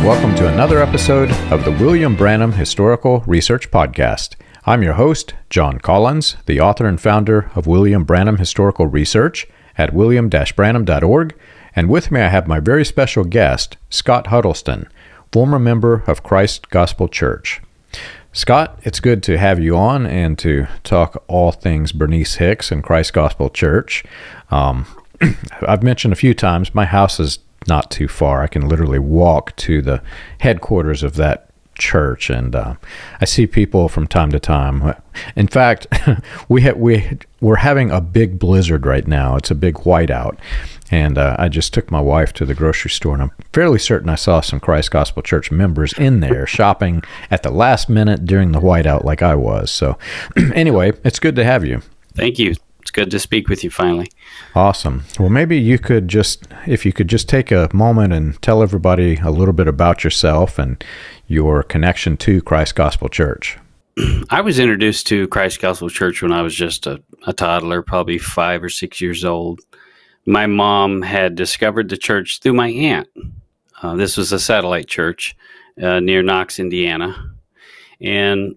welcome to another episode of the William Branham Historical Research Podcast. I'm your host, John Collins, the author and founder of William Branham Historical Research at william-branham.org, and with me I have my very special guest, Scott Huddleston, former member of Christ Gospel Church. Scott, it's good to have you on and to talk all things Bernice Hicks and Christ Gospel Church. I've mentioned a few times, my house is not too far. I can literally walk to the headquarters of that church, and I see people from time to time. In fact, we're having a big blizzard right now. It's a big whiteout, and I just took my wife to the grocery store, and I'm fairly certain I saw some Christ Gospel Church members in there shopping at the last minute during the whiteout like I was. So anyway, it's good to have you. Thank you. It's good to speak with you finally. Awesome. Well, maybe if you could just take a moment and tell everybody a little bit about yourself and your connection to Christ Gospel Church. I was introduced to Christ Gospel Church when I was just a toddler, probably 5 or 6 years old. My mom had discovered the church through my aunt. This was a satellite church near Knox, Indiana. And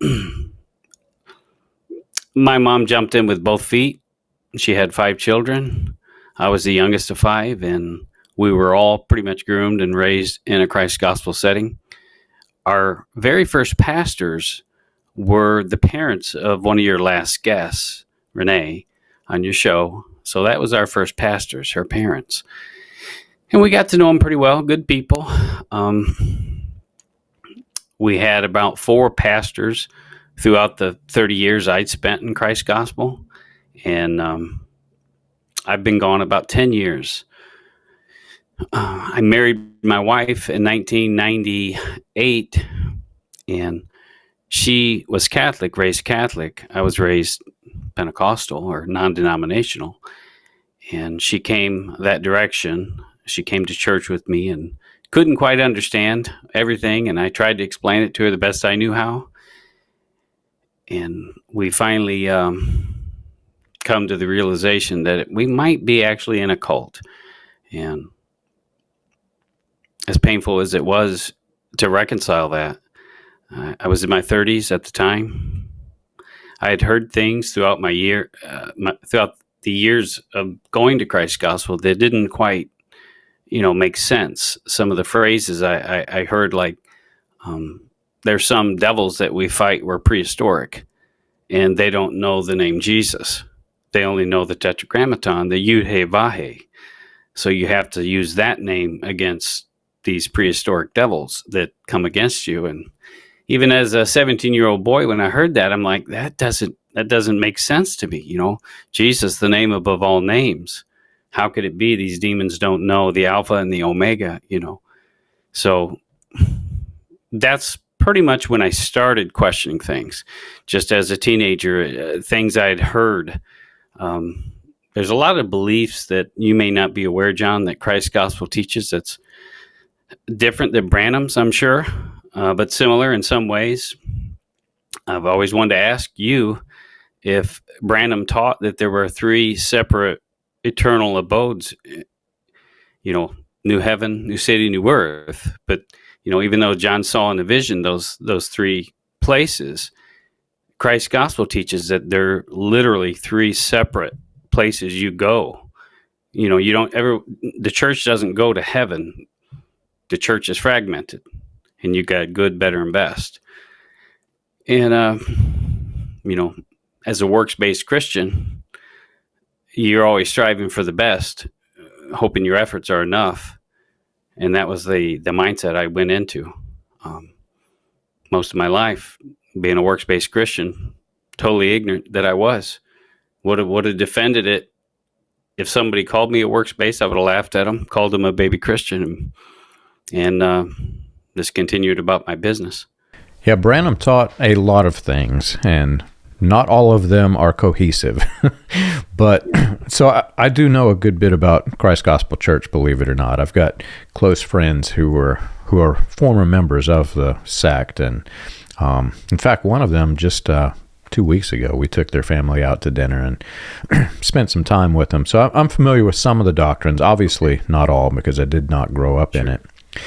my mom jumped in with both feet. She had 5 children. I was the youngest of 5, and we were all pretty much groomed and raised in a Christ Gospel setting. Our very first pastors were the parents of one of your last guests, Renee, on your show. So that was our first pastors, her parents. And we got to know them pretty well, good people. We had about 4 pastors throughout the 30 years I'd spent in Christ Gospel. And I've been gone about 10 years. I married my wife in 1998, and she was Catholic, raised Catholic. I was raised Pentecostal or non-denominational, and she came that direction. She came to church with me and couldn't quite understand everything, and I tried to explain it to her the best I knew how. And we finally come to the realization that we might be actually in a cult. And as painful as it was to reconcile that, I was in my 30s at the time. I had heard things throughout throughout the years of going to Christ Gospel that didn't quite, make sense. Some of the phrases I heard, like, there's some devils that we fight were prehistoric, and they don't know the name Jesus. They only know the Tetragrammaton, the Yud-He-Vah-He. So you have to use that name against these prehistoric devils that come against you. And even as a 17-year-old boy, when I heard that, I'm like, that doesn't make sense to me. Jesus, the name above all names. How could it be these demons don't know the Alpha and the Omega? So that's pretty much when I started questioning things. Just as a teenager, things I'd heard. There's a lot of beliefs that you may not be aware, John, that Christ Gospel teaches that's different than Branham's, I'm sure, but similar in some ways. I've always wanted to ask you if Branham taught that there were 3 separate eternal abodes, new heaven, new city, new earth. But, even though John saw in the vision those 3 places, Christ's Gospel teaches that they're literally 3 separate places you go. The church doesn't go to heaven. The church is fragmented, and you got good, better, and best. And, as a works-based Christian, you're always striving for the best, hoping your efforts are enough. And that was the mindset I went into most of my life, being a works-based Christian, totally ignorant that I was. Would have defended it. If somebody called me a works-based, I would have laughed at them, called them a baby Christian, and just continued about my business. Yeah, Branham taught a lot of things, and not all of them are cohesive. But so I do know a good bit about Christ Gospel Church, believe it or not. I've got close friends who are former members of the sect, and in fact, one of them just 2 weeks ago, we took their family out to dinner and spent some time with them. So I'm familiar with some of the doctrines, obviously not all, because I did not grow up in it.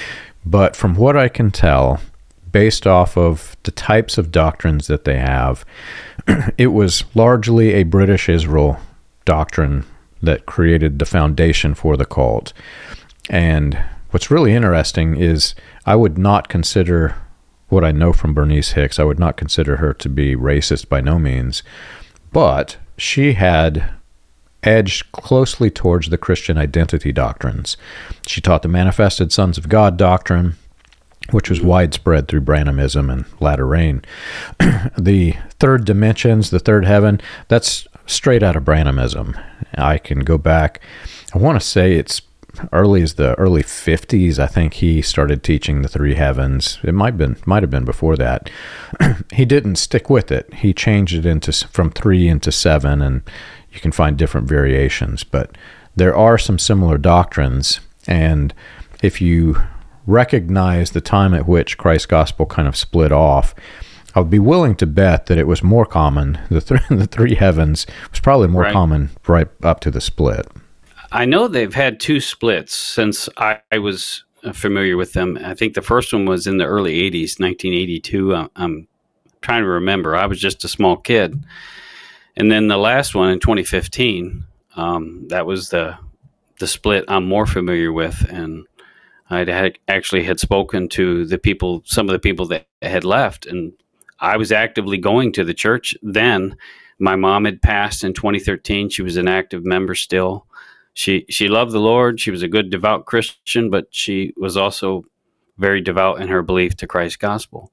But from what I can tell, based off of the types of doctrines that they have, it was largely a British Israel doctrine that created the foundation for the cult. And what's really interesting is I would not consider what I know from Bernice Hicks, I would not consider her to be racist by no means, but she had edged closely towards the Christian identity doctrines. She taught the Manifested Sons of God doctrine, which was widespread through Branhamism and Latter Rain. The third dimensions, the third heaven, that's straight out of Branhamism. I can go back, I want to say it's early as the early 50s, I think he started teaching the three heavens. It might have been before that. He didn't stick with it. He changed it from 3 into 7, and you can find different variations. But there are some similar doctrines, and if you recognize the time at which Christ's gospel kind of split off, I would be willing to bet that it was more common. The three heavens was probably more common right up to the split. I know they've had 2 splits since I was familiar with them. I think the first one was in the early 80s, 1982. I'm trying to remember. I was just a small kid. And then the last one in 2015, that was the split I'm more familiar with. And I actually had spoken to some of the people that had left. And I was actively going to the church then. My mom had passed in 2013. She was an active member still. She loved the Lord. She was a good, devout Christian, but she was also very devout in her belief to Christ's gospel.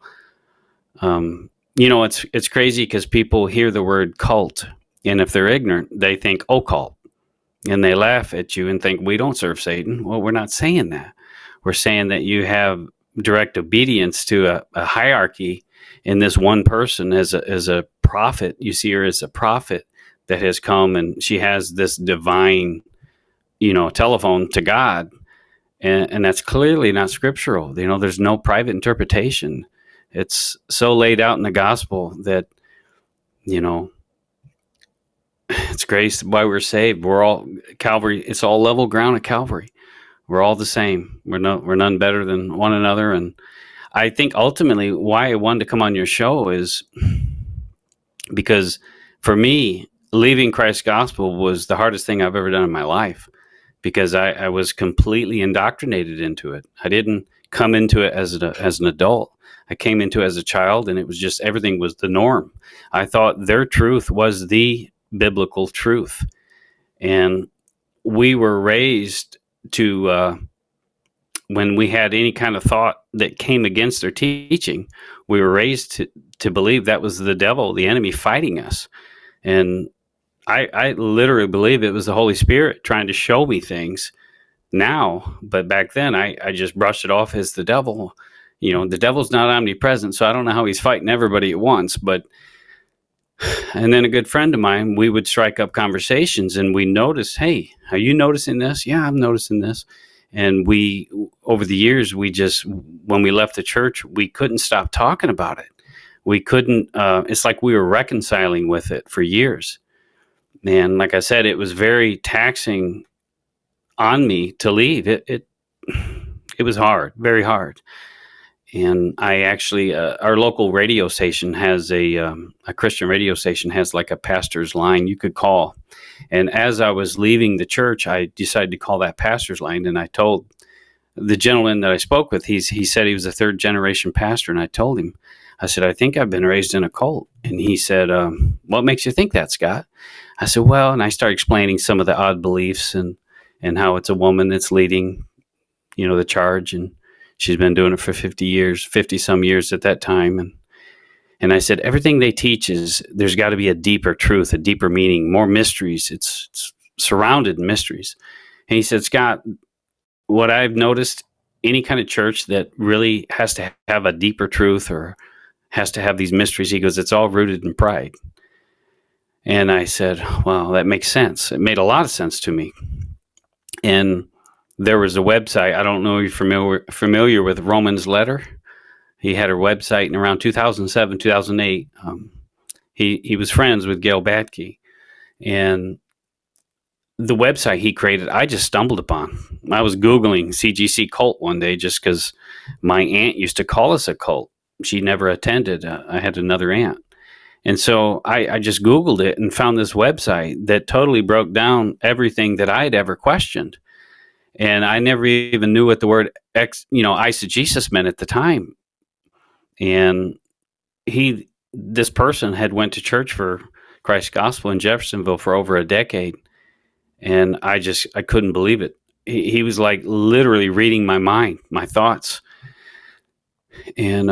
It's crazy because people hear the word cult, and if they're ignorant, they think occult, and they laugh at you and think, we don't serve Satan. Well, we're not saying that. We're saying that you have direct obedience to a hierarchy in this one person as a prophet. You see her as a prophet that has come, and she has this divine telephone to God, and that's clearly not scriptural. There's no private interpretation. It's so laid out in the gospel that, it's grace why we're saved. We're all Calvary. It's all level ground at Calvary. We're all the same. We're none better than one another. And I think ultimately why I wanted to come on your show is because for me, leaving Christ's gospel was the hardest thing I've ever done in my life, because I was completely indoctrinated into it. I didn't come into it as an adult. I came into it as a child, and it was just, everything was the norm. I thought their truth was the biblical truth. And we were raised to, when we had any kind of thought that came against their teaching, we were raised to believe that was the devil, the enemy, fighting us. And I literally believe it was the Holy Spirit trying to show me things now, but back then I just brushed it off as the devil. The devil's not omnipresent, so I don't know how he's fighting everybody at once. And then a good friend of mine, we would strike up conversations, and we noticed, hey, are you noticing this? Yeah, I'm noticing this. And we, over the years, when we left the church, we couldn't stop talking about it. We couldn't, it's like we were reconciling with it for years. And like I said, it was very taxing on me to leave. It was hard, very hard. And I actually, our local radio station has a Christian radio station has like a pastor's line you could call. And as I was leaving the church, I decided to call that pastor's line. And I told the gentleman that I spoke with, he said he was a 3rd generation pastor. And I told him, I said, I think I've been raised in a cult. And he said, what makes you think that, Scott? I said, well, and I started explaining some of the odd beliefs and how it's a woman that's leading, the charge. And she's been doing it for 50 some years at that time. And I said, everything they teach there's got to be a deeper truth, a deeper meaning, more mysteries. It's surrounded in mysteries. And he said, Scott, what I've noticed, any kind of church that really has to have a deeper truth or has to have these mysteries, he goes, it's all rooted in pride. And I said, well, that makes sense. It made a lot of sense to me. And there was a website. I don't know if you're familiar with Romans Letter. He had a website in around 2007, 2008. He was friends with Gail Batke. And the website he created, I just stumbled upon. I was Googling CGC cult one day just because my aunt used to call us a cult. She never attended. I had another aunt. And so I just Googled it and found this website that totally broke down everything that I had ever questioned. And I never even knew what the word eisegesis meant at the time. And this person had went to church for Christ's Gospel in Jeffersonville for over a decade. And I couldn't believe it. He was like literally reading my mind, my thoughts. And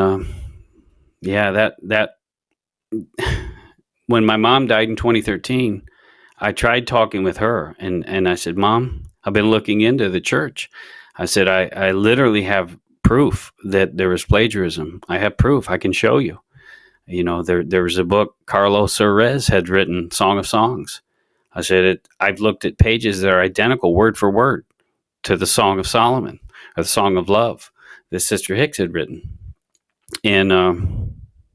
that when my mom died in 2013, I tried talking with her, and I said, "Mom, I've been looking into the church." I said, I literally have proof that there was plagiarism. I have proof. I can show you. There was a book Carlos Sorez had written, Song of Songs. I said, I've looked at pages that are identical word for word to the Song of Solomon or the Song of Love that Sister Hicks had written. And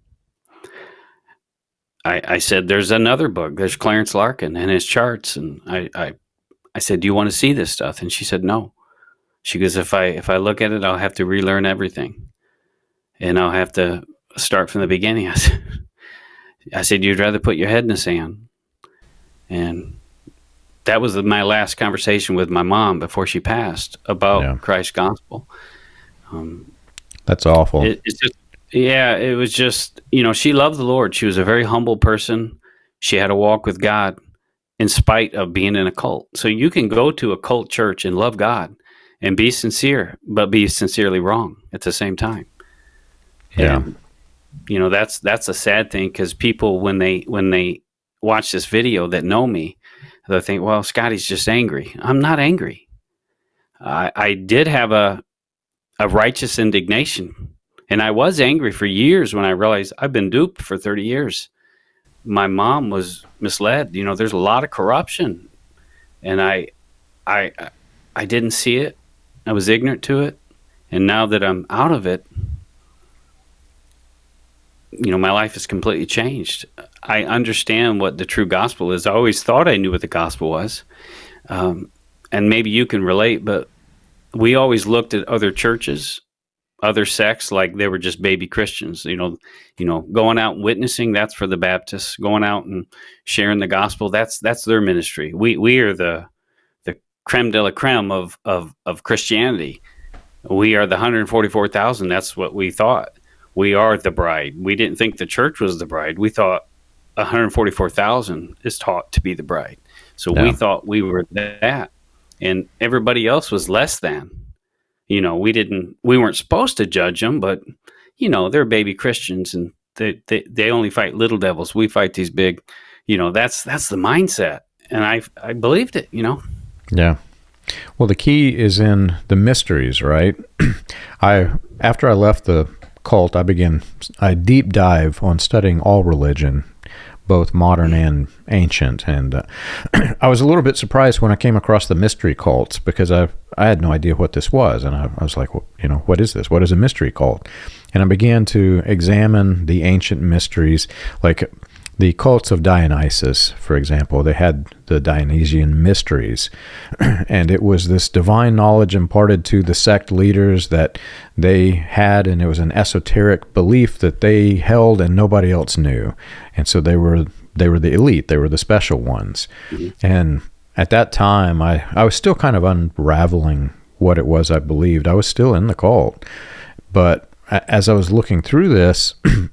I said, there's another book. There's Clarence Larkin and his charts. And I said, do you want to see this stuff? And she said, no. She goes, if I look at it, I'll have to relearn everything. And I'll have to start from the beginning. I said, you'd rather put your head in the sand. And that was my last conversation with my mom before she passed about Christ's gospel. That's awful. It's just, it was just, she loved the Lord. She was a very humble person. She had a walk with God in spite of being in a cult. So you can go to a cult church and love God and be sincere, but be sincerely wrong at the same time. Yeah. And, that's a sad thing, because people, when they watch this video that know me, they'll think, well, Scotty's just angry. I'm not angry. I did have a righteous indignation, and I was angry for years when I realized I've been duped for 30 years. My mom was misled. There's a lot of corruption, and I didn't see it. I was ignorant to it, and now that I'm out of it, my life has completely changed. I understand what the true gospel is. I always thought I knew what the gospel was. And maybe you can relate, but we always looked at other churches, other sects, like they were just baby Christians. Going out and witnessing, that's for the Baptists. Going out and sharing the gospel, that's their ministry. We are the creme de la creme of Christianity. We are the 144,000. That's what we thought. We are the bride. We didn't think the church was the bride. We thought 144,000 is taught to be the bride. So we thought we were that, and everybody else was less than. We weren't supposed to judge them, but they're baby Christians, and they only fight little devils. We fight these big. That's the mindset, and I believed it. Yeah. Well, the key is in the mysteries, right? After I left the cult, I began a deep dive on studying all religion, both modern and ancient. And I was a little bit surprised when I came across the mystery cults, because I had no idea what this was. And I was like, what is this? What is a mystery cult? And I began to examine the ancient mysteries, like the cults of Dionysus, for example. They had the Dionysian mysteries, and it was this divine knowledge imparted to the sect leaders that they had, and it was an esoteric belief that they held and nobody else knew. And so they were the elite, they were the special ones. Mm-hmm. And at that time, I was still kind of unraveling what it was I believed. I was still in the cult. But as I was looking through this,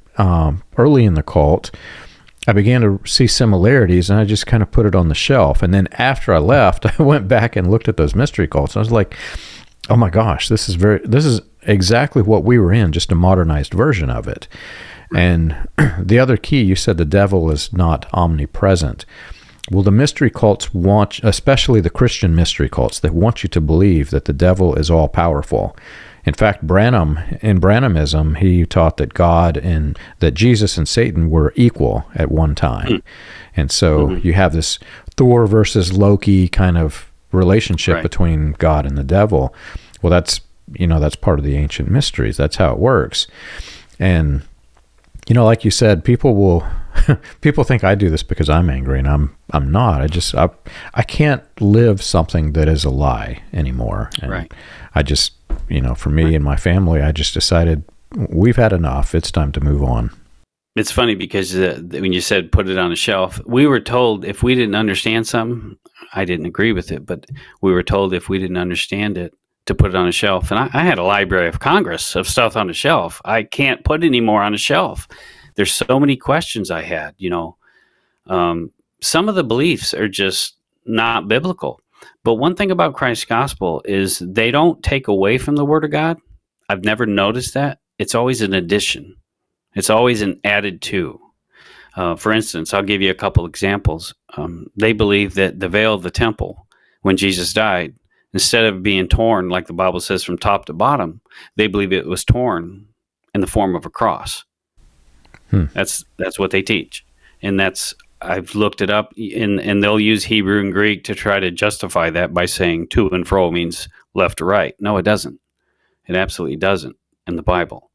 early in the cult, I began to see similarities, and I just kind of put it on the shelf. And then after I left, I went back and looked at those mystery cults. And I was like, oh my gosh, this is exactly what we were in, just a modernized version of it. And the other key, you said the devil is not omnipresent. Well, the mystery cults want, especially the Christian mystery cults, they want you to believe that the devil is all powerful. In fact, in Branhamism, he taught that God and that Jesus and Satan were equal at one time. And so you have this Thor versus Loki kind of relationship between God and the devil. Well, that's part of the ancient mysteries. That's how it works. And, like you said, people will people think I do this because I'm angry, and I'm not. I can't live something that is a lie anymore. And Right. I just, for me and my family, I just decided we've had enough. It's time to move on. It's funny because when you said put it on a shelf, we were told if we didn't understand something, I didn't agree with it, but we were told if we didn't understand it, to put it on a shelf. And I had a Library of Congress of stuff on a shelf. I can't put any more on a shelf. There's so many questions I had, some of the beliefs are just not biblical. But one thing about Christ's gospel is they don't take away from the Word of God. I've never noticed that. It's always an addition. It's always an added to. For instance, I'll give you a couple examples. They believe that the veil of the temple, when Jesus died, instead of being torn, like the Bible says, from top to bottom, they believe it was torn in the form of a cross. That's what they teach. And I've looked it up, and they'll use Hebrew and Greek to try to justify that by saying to and fro means left or right. No, it doesn't. It absolutely doesn't in the Bible.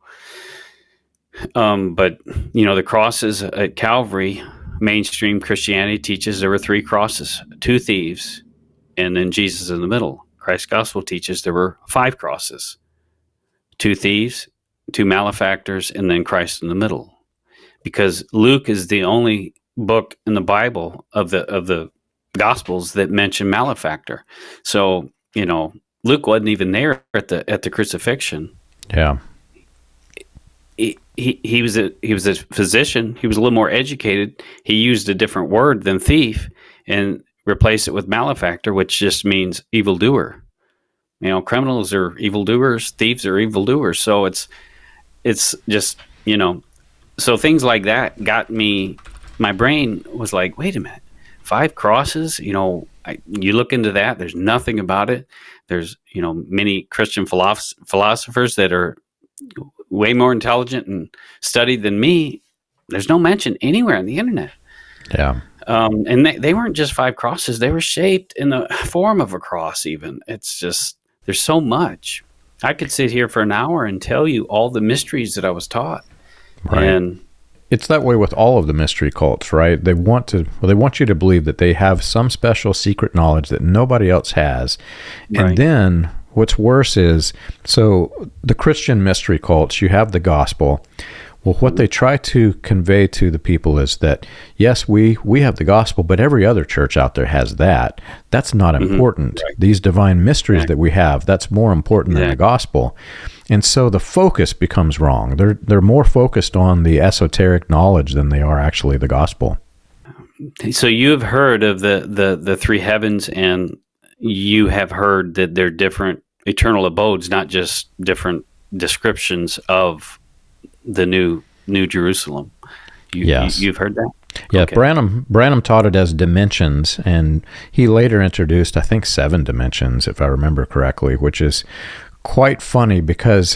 But, the crosses at Calvary, mainstream Christianity teaches there were 3 crosses, 2 thieves, and then Jesus in the middle. Christ's gospel teaches there were 5 crosses, 2 thieves, 2 malefactors, and then Christ in the middle. Because Luke is the only book in the Bible of the Gospels that mention malefactor. So, Luke wasn't even there at the crucifixion. Yeah. He was a physician. He was a little more educated. He used a different word than thief and replaced it with malefactor, which just means evildoer. Criminals are evildoers, thieves are evildoers. So it's just, so things like that got me. My brain was like, wait a minute, 5 crosses. You look into that. There's nothing about it. There's many Christian philosophers that are way more intelligent and studied than me. There's no mention anywhere on the internet. Yeah. And they weren't just 5 crosses. They were shaped in the form of a cross even. It's just, there's so much. I could sit here for an hour and tell you all the mysteries that I was taught. Right. And it's that way with all of the mystery cults, right? They want you to believe that they have some special secret knowledge that nobody else has. Right. And then what's worse is, so the Christian mystery cults, you have the gospel. Well, what they try to convey to the people is that, yes, we have the gospel, but every other church out there has that. That's not important. Right. These divine mysteries that we have, that's more important than the gospel. And so the focus becomes wrong. They're more focused on the esoteric knowledge than they are actually the gospel. So you have heard of the 3 heavens, and you have heard that they're different eternal abodes, not just different descriptions of the new Jerusalem. Yes. You've heard that? Yeah, Okay. Branham taught it as dimensions, and he later introduced, I think, 7 dimensions, if I remember correctly, which is quite funny because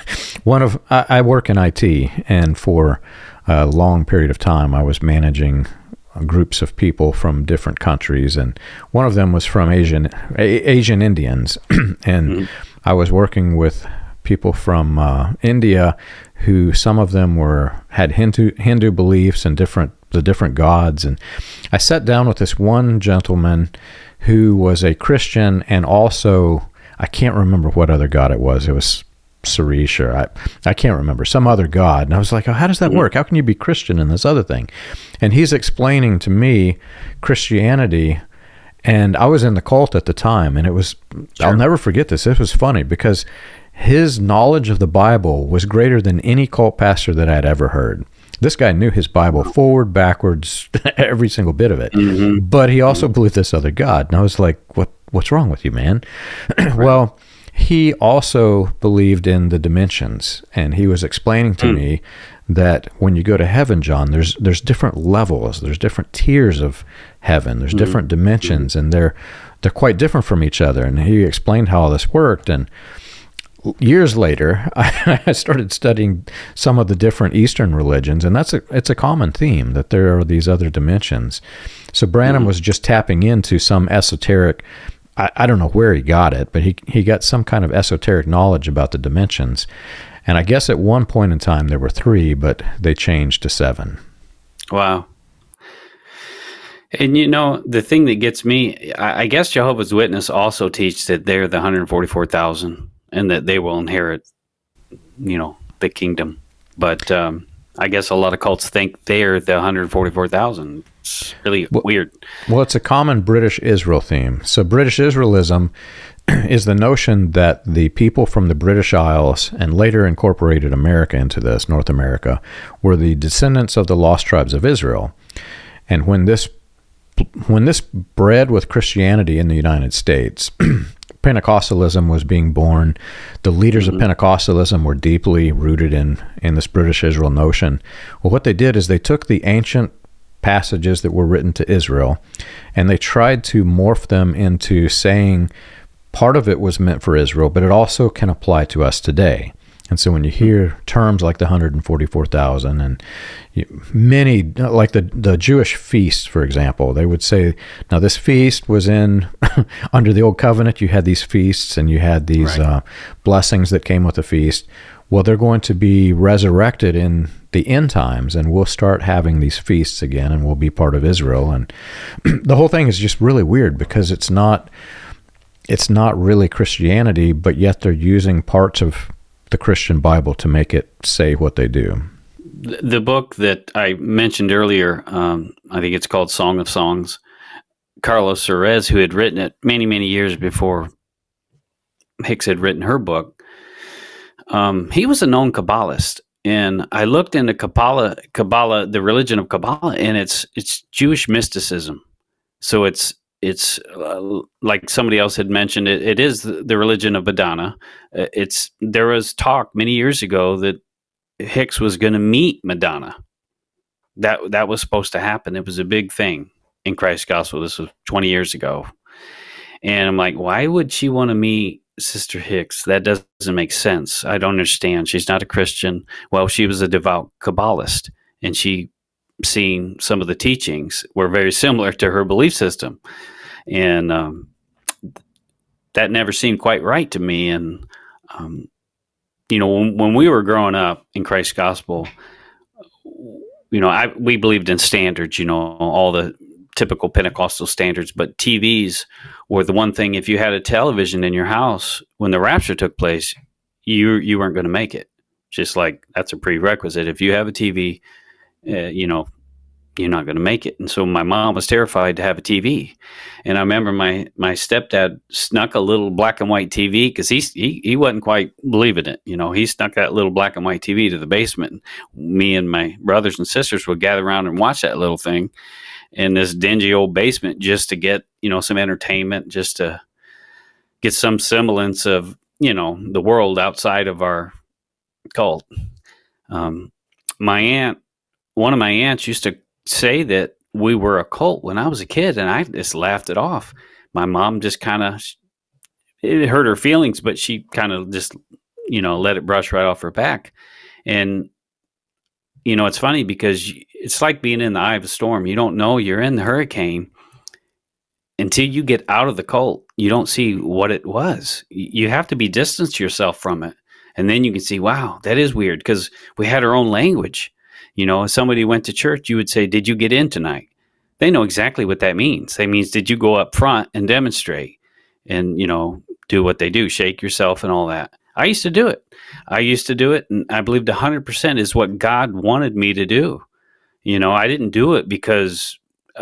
I work in IT, and for a long period of time I was managing groups of people from different countries, and one of them was from Asian Indians, and I was working with people from India who, some of them had Hindu beliefs and the different gods. And I sat down with this one gentleman who was a Christian, and also, I can't remember what other god it was. It was Suresh, or I can't remember, some other god. And I was like, oh, how does that work? How can you be Christian in this other thing? And he's explaining to me Christianity, and I was in the cult at the time, and it was, I'll never forget this. It was funny because his knowledge of the Bible was greater than any cult pastor that I'd ever heard. This guy knew his Bible forward, backwards, every single bit of it. But he also believed this other God. And I was like, what's wrong with you, man? Well, he also believed in the dimensions. And he was explaining to me that when you go to heaven, John, there's different levels. There's different tiers of heaven. There's different dimensions. And they're quite different from each other. And he explained how all this worked. And years later, I started studying some of the different Eastern religions, and it's a common theme that there are these other dimensions. So Branham was just tapping into some esoteric, I don't know where he got it, but he got some kind of esoteric knowledge about the dimensions. And I guess at one point in time there were 3, but they changed to 7. Wow. And the thing that gets me, I guess Jehovah's Witness also teach that they're the 144,000 and that they will inherit, the kingdom. But I guess a lot of cults think they're the 144,000. It's really weird. Well, it's a common British Israel theme. So British Israelism is the notion that the people from the British Isles, and later incorporated America into this, North America, were the descendants of the lost tribes of Israel. And when this bred with Christianity in the United States, Pentecostalism was being born. The leaders of Pentecostalism were deeply rooted in this British Israel notion. Well, what they did is they took the ancient passages that were written to Israel, and they tried to morph them into saying part of it was meant for Israel, but it also can apply to us today. And so when you hear terms like the 144,000 and many, like the Jewish feast, for example, they would say, now this feast was in, under the Old Covenant, you had these feasts and you had these blessings that came with the feast. Well, they're going to be resurrected in the end times, and we'll start having these feasts again, and we'll be part of Israel. And the whole thing is just really weird because it's not really Christianity, but yet they're using parts of the Christian Bible to make it say what they do. The book that I mentioned earlier, I think it's called Song of Songs. Carlos Serez, who had written it many, many years before Hicks had written her book, he was a known Kabbalist. And I looked into Kabbalah, the religion of Kabbalah, and it's Jewish mysticism. So it's like somebody else had mentioned, it is the religion of Madonna. There was talk many years ago that Hicks was going to meet Madonna. That was supposed to happen. It was a big thing in Christ's gospel. This was 20 years ago. And I'm like, why would she want to meet Sister Hicks? That doesn't make sense. I don't understand. She's not a Christian. Well, she was a devout Kabbalist, and she seen some of the teachings were very similar to her belief system. And that never seemed quite right to me. And, when we were growing up in Christ's gospel, we believed in standards, all the typical Pentecostal standards, but TVs were the one thing. If you had a television in your house when the rapture took place, you weren't going to make it. Just like that's a prerequisite. If you have a TV, you're not going to make it. And so my mom was terrified to have a TV. And I remember my stepdad snuck a little black and white TV because he wasn't quite believing it. He snuck that little black and white TV to the basement. Me and my brothers and sisters would gather around and watch that little thing in this dingy old basement just to get, some entertainment, just to get some semblance of, the world outside of our cult. One of my aunts used to say that we were a cult when I was a kid, and I just laughed it off. My mom just it hurt her feelings, but she kind of just, let it brush right off her back. And, it's funny because it's like being in the eye of a storm. You don't know you're in the hurricane until you get out of the cult. You don't see what it was. You have to distance yourself from it. And then you can see, wow, that is weird, because we had our own language. If somebody went to church, you would say, did you get in tonight? They know exactly what that means. That means, did you go up front and demonstrate and, do what they do, shake yourself and all that. I used to do it. And I believed 100% is what God wanted me to do. I didn't do it because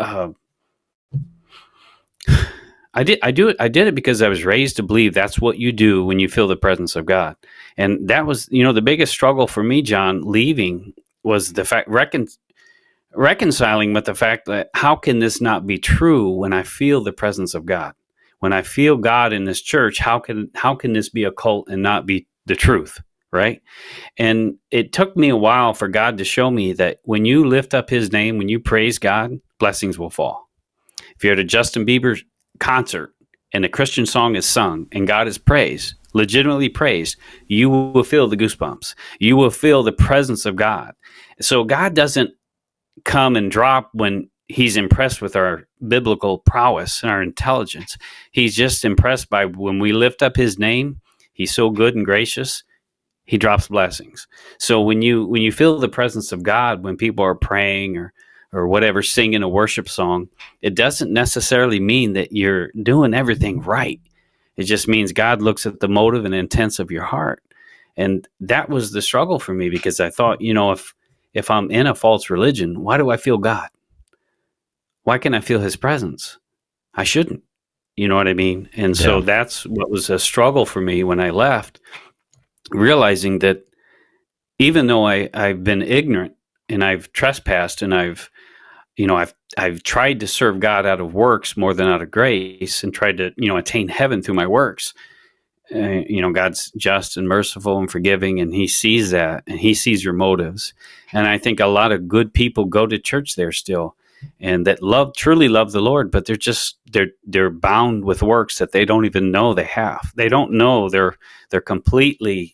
I did it because I was raised to believe that's what you do when you feel the presence of God. And that was, the biggest struggle for me, John, leaving was the fact, reconciling with the fact that how can this not be true when I feel the presence of God? When I feel God in this church, how can this be a cult and not be the truth, right? And it took me a while for God to show me that when you lift up his name, when you praise God, blessings will fall. If you're at a Justin Bieber concert and a Christian song is sung and God is praised, legitimately praised, you will feel the goosebumps. You will feel the presence of God. So God doesn't come and drop when he's impressed with our biblical prowess and our intelligence. He's just impressed by when we lift up his name. He's so good and gracious. He drops blessings. So when you feel the presence of God, when people are praying or or whatever, singing a worship song, it doesn't necessarily mean that you're doing everything right. It just means God looks at the motive and intents of your heart. And that was the struggle for me, because I thought, if I'm in a false religion, why do I feel God? Why can I feel his presence? I shouldn't. You know what I mean? And so that's what was a struggle for me when I left, realizing that even though I've been ignorant and I've trespassed and I've tried to serve God out of works more than out of grace, and tried to, attain heaven through my works. God's just and merciful and forgiving, and he sees that, and he sees your motives. And I think a lot of good people go to church there still, and that truly love the Lord, but they're bound with works that they don't even know they have. They don't know they're completely,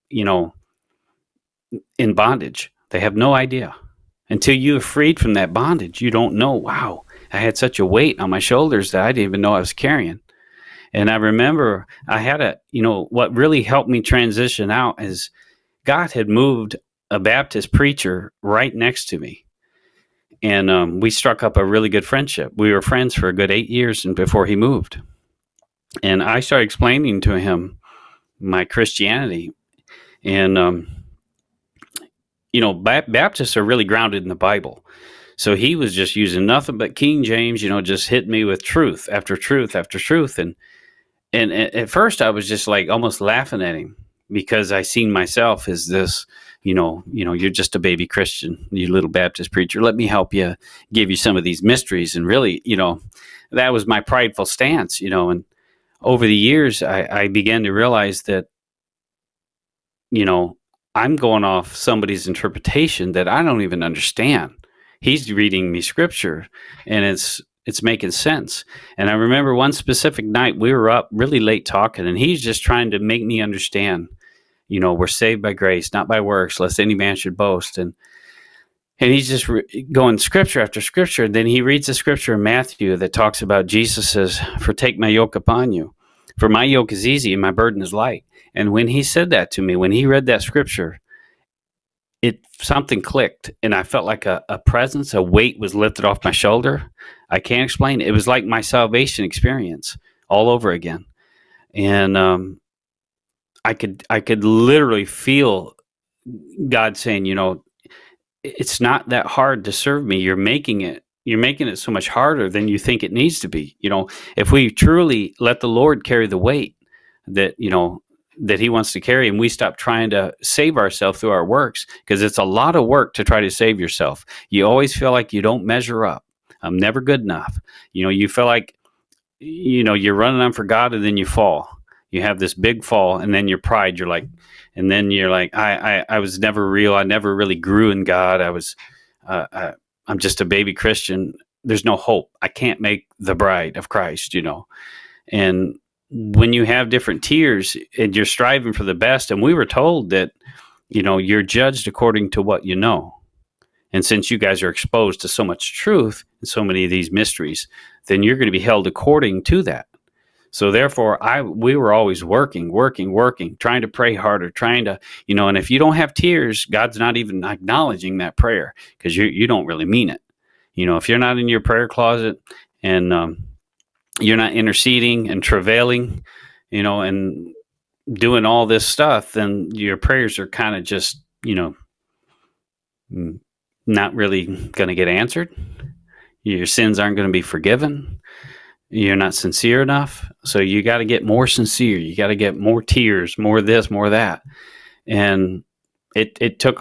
in bondage. They have no idea. Until you're freed from that bondage, you don't know, wow, I had such a weight on my shoulders that I didn't even know I was carrying. And I remember I had what really helped me transition out is God had moved a Baptist preacher right next to me. And we struck up a really good friendship. We were friends for a good 8 years and before he moved. And I started explaining to him my Christianity. And, Baptists are really grounded in the Bible. So he was just using nothing but King James, just hit me with truth after truth after truth. And at first I was just like almost laughing at him, because I seen myself as this, you're just a baby Christian, you little Baptist preacher. Let me help you, give you some of these mysteries. And really, that was my prideful stance, and over the years, I began to realize that, I'm going off somebody's interpretation that I don't even understand. He's reading me scripture, and it's making sense. And I remember one specific night we were up really late talking, and he's just trying to make me understand, we're saved by grace, not by works, lest any man should boast. And he's just going scripture after scripture. And then he reads the scripture in Matthew that talks about Jesus says, "For take my yoke upon you. For my yoke is easy and my burden is light." And when he said that to me, when he read that scripture, something clicked, and I felt like a presence, a weight was lifted off my shoulder. I can't explain it. It was like my salvation experience all over again. And I could literally feel God saying, it's not that hard to serve me. You're making it so much harder than you think it needs to be. If we truly let the Lord carry the weight that he wants to carry, and we stop trying to save ourselves through our works, because it's a lot of work to try to save yourself. You always feel like you don't measure up. I'm never good enough. You feel like, you're running on for God, and then you fall. You have this big fall, and then your pride, and then you're like, I was never real. I never really grew in God. I'm just a baby Christian. There's no hope. I can't make the bride of Christ, and when you have different tiers and you're striving for the best, and we were told that, you're judged according to what you know. And since you guys are exposed to so much truth and so many of these mysteries, then you're going to be held according to that. So therefore, we were always working, trying to pray harder, trying to, and if you don't have tears, God's not even acknowledging that prayer, because you don't really mean it. If you're not in your prayer closet and you're not interceding and travailing, and doing all this stuff, then your prayers are kind of just, not really going to get answered. Your sins aren't going to be forgiven. You're not sincere enough. So you got to get more sincere. You got to get more tears, more this, more that. And it took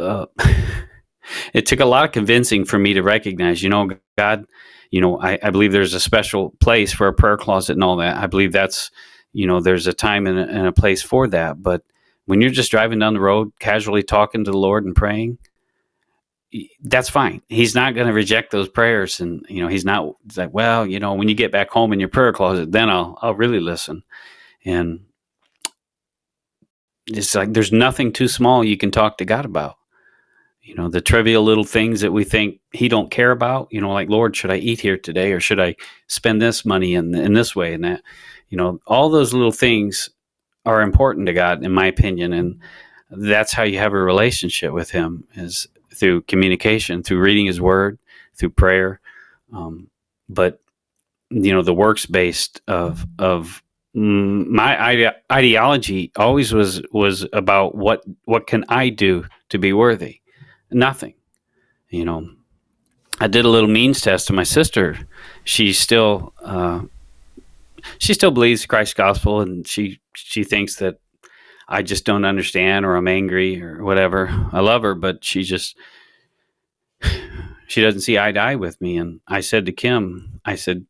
it took a lot of convincing for me to recognize, God, I believe there's a special place for a prayer closet and all that. I believe that's, there's a time and a place for that. But when you're just driving down the road, casually talking to the Lord and praying, that's fine. He's not going to reject those prayers. And, he's like, well, when you get back home in your prayer closet, then I'll really listen. And it's like, there's nothing too small you can talk to God about. The trivial little things that we think he don't care about, like, Lord, should I eat here today? Or should I spend this money in this way and that? All those little things are important to God, in my opinion. And that's how you have a relationship with him, is through communication, through reading his word, through prayer. But the works based of my ideology always was about what can I do to be worthy? Nothing. I did a little means test to my sister. She still believes Christ's gospel, and she thinks that I just don't understand, or I'm angry, or whatever. I love her, but she doesn't see eye to eye with me. And I said to Kim, I said,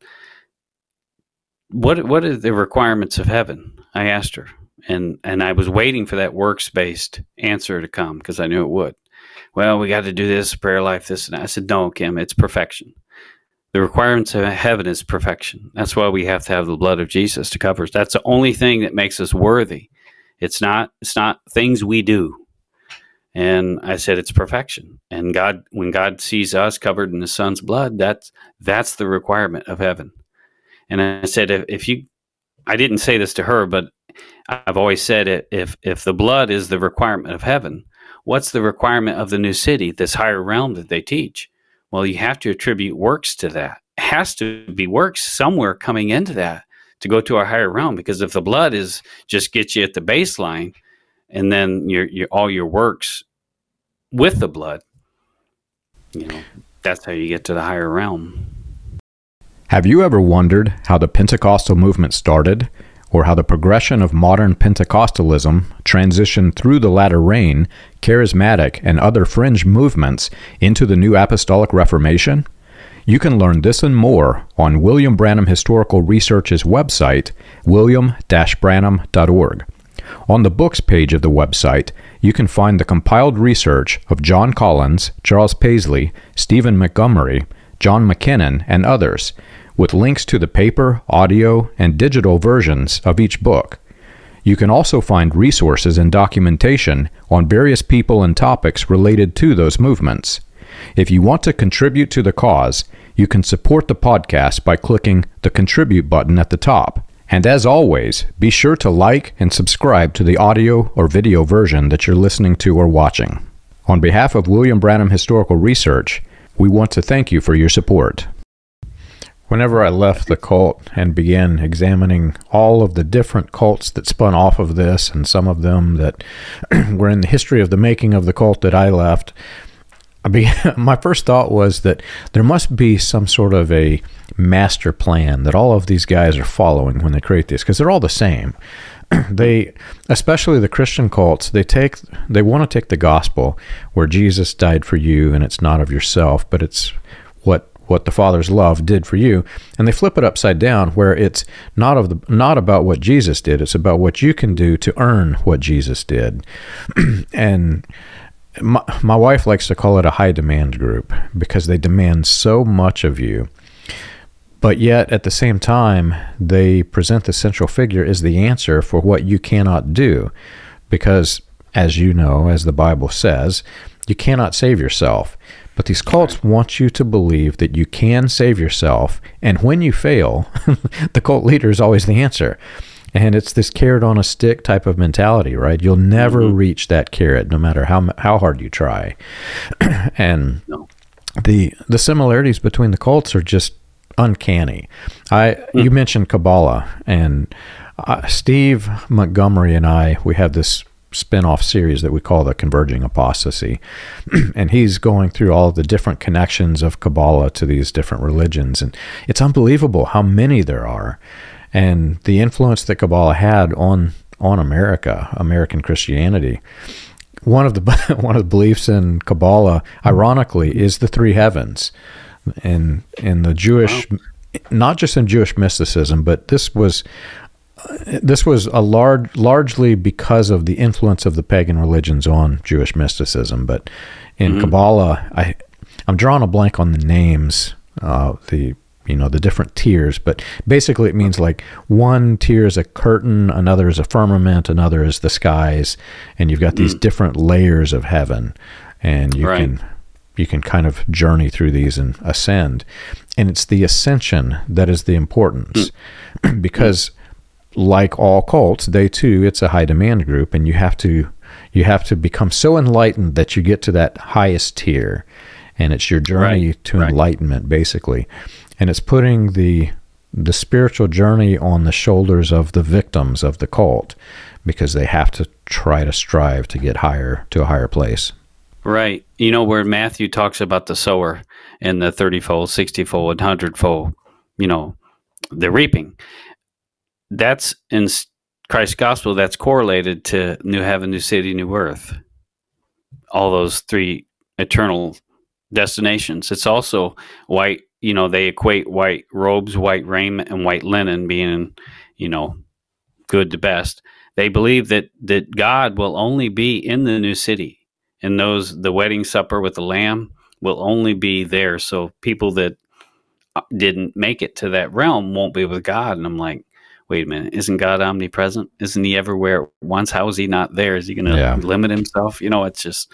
what are the requirements of heaven? I asked her, and I was waiting for that works-based answer to come, because I knew it would. Well, we got to do this, prayer life, this and that. I said, no, Kim, it's perfection. The requirements of heaven is perfection. That's why we have to have the blood of Jesus to cover us. That's the only thing that makes us worthy. It's not things we do. And I said, it's perfection. And God, when God sees us covered in His Son's blood, that's the requirement of heaven. And I said, I didn't say this to her, but I've always said, if the blood is the requirement of heaven, what's the requirement of the new city, this higher realm that they teach? Well, you have to attribute works to that. It has to be works somewhere coming into that to go to our higher realm. Because if the blood is just gets you at the baseline, and then all your works with the blood, that's how you get to the higher realm. Have you ever wondered how the Pentecostal movement started, or how the progression of modern Pentecostalism transitioned through the latter rain, charismatic, and other fringe movements into the New Apostolic Reformation? You can learn this and more on William Branham Historical Research's website, william-branham.org. On the books page of the website, you can find the compiled research of John Collins, Charles Paisley, Stephen Montgomery, John McKinnon, and others, with links to the paper, audio, and digital versions of each book. You can also find resources and documentation on various people and topics related to those movements. If you want to contribute to the cause, you can support the podcast by clicking the Contribute button at the top. And as always, be sure to like and subscribe to the audio or video version that you're listening to or watching. On behalf of William Branham Historical Research, we want to thank you for your support. Whenever I left the cult and began examining all of the different cults that spun off of this, and some of them that were in the history of the making of the cult that I left, my first thought was that there must be some sort of a master plan that all of these guys are following when they create this, because they're all the same. They, especially the Christian cults, they want to take the gospel where Jesus died for you, and it's not of yourself, but it's what the Father's love did for you, and they flip it upside down where it's not about what Jesus did, it's about what you can do to earn what Jesus did. And my wife likes to call it a high demand group, because they demand so much of you, but yet at the same time they present the central figure as the answer for what you cannot do, because as you know, as the Bible says, you cannot save yourself. But these cults want you to believe that you can save yourself, and when you fail, the cult leader is always the answer. And it's this carrot on a stick type of mentality, right? You'll never reach that carrot, no matter how hard you try. And the similarities between the cults are just uncanny. You mentioned Kabbalah, and Steve Montgomery and we have this spin-off series that we call the Converging Apostasy. And he's going through all the different connections of Kabbalah to these different religions. And it's unbelievable how many there are. And the influence that Kabbalah had on American Christianity. One of the beliefs in Kabbalah, ironically, is the three heavens. And in the Jewish, not just in Jewish mysticism, but this was largely because of the influence of the pagan religions on Jewish mysticism. But in Kabbalah, I'm drawing a blank on the names, the different tiers, but basically it means like one tier is a curtain, another is a firmament, another is the skies, and you've got these different layers of heaven, and you can kind of journey through these and ascend. And it's the ascension that is the importance, because like all cults, it's a high demand group, and you have to become so enlightened that you get to that highest tier. and it's your journey to enlightenment, basically. And it's putting the spiritual journey on the shoulders of the victims of the cult, because they have to try to strive to get higher, to a higher place. Right. You know, where Matthew talks about the sower and the 30-fold, 60-fold, and 100-fold, you know, the reaping. That's in Christ's gospel, that's correlated to new heaven, new city, new earth. All those three eternal destinations. It's also white, you know, they equate white robes, white raiment, and white linen being, you know, good to best. They believe that God will only be in the new city, and the wedding supper with the Lamb will only be there. So people that didn't make it to that realm won't be with God. And I'm like, wait a minute, isn't God omnipresent? Isn't he everywhere at once? How is he not there? Is he going to limit himself? You know, it's just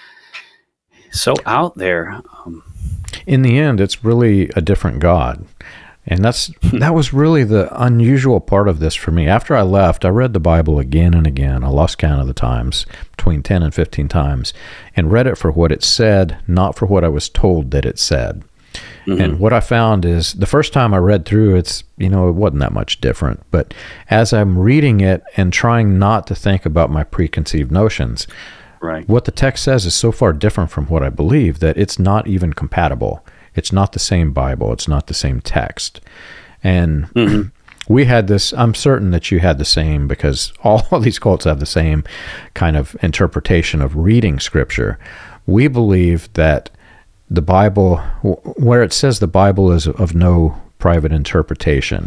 so out there. In the end, it's really a different God. And that was really the unusual part of this for me. After I left, I read the Bible again and again. I lost count of the times, between 10 and 15 times, and read it for what it said, not for what I was told that it said. Mm-hmm. And what I found is the first time I read through, it wasn't that much different. But as I'm reading it and trying not to think about my preconceived notions, what the text says is so far different from what I believe that it's not even compatible. It's not the same Bible. It's not the same text. And we had this, I'm certain that you had the same, because all these cults have the same kind of interpretation of reading Scripture. We believe that the Bible, where it says the Bible is of no private interpretation,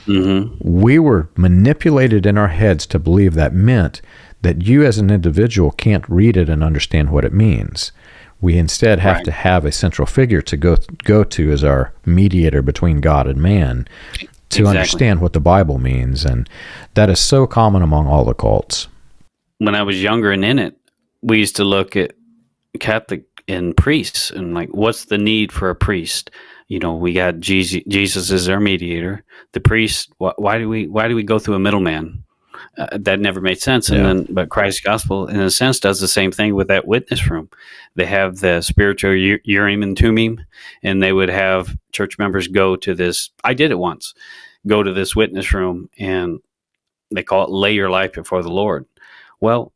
we were manipulated in our heads to believe that meant that you as an individual can't read it and understand what it means. We instead have to have a central figure to go to as our mediator between God and man to understand what the Bible means. And that is so common among all the cults. When I was younger and in it, we used to look at Catholic and priests and like, what's the need for a priest? You know, we got Jesus as our mediator. The priest, why do we go through a middleman? That never made sense. But Christ's gospel, in a sense, does the same thing with that witness room. They have the spiritual Urim and Thummim, and they would have church members go to this. I did it once. Go to this witness room, and they call it "lay your life before the Lord." Well,